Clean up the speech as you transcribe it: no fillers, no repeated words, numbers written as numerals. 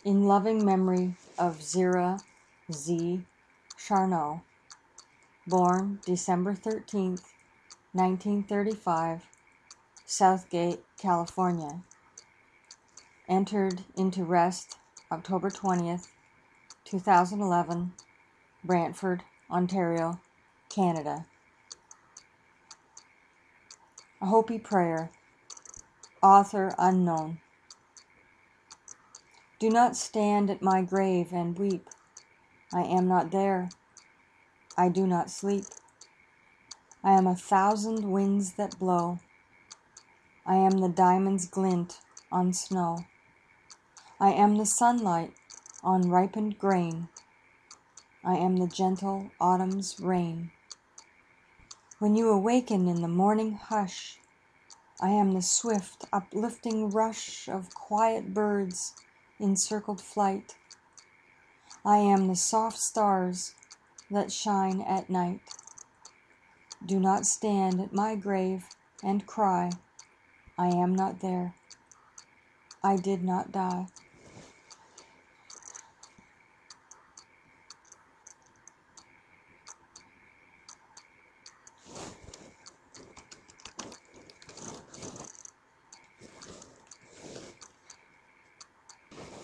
in loving memory of Zira Z. Charnow, born December 13th, 1935, Southgate, California. Entered into rest October 20th, 2011, Brantford, Ontario, Canada. A Hopi Prayer, author unknown. Do not stand at my grave and weep. I am not there. I do not sleep. I am 1,000 winds that blow. I am the diamond's glint on snow. I am the sunlight on ripened grain. I am the gentle autumn's rain. When you awaken in the morning hush, I am the swift, uplifting rush of quiet birds in circled flight. I am the soft stars that shine at night. Do not stand at my grave and cry. I am not there. I did not die.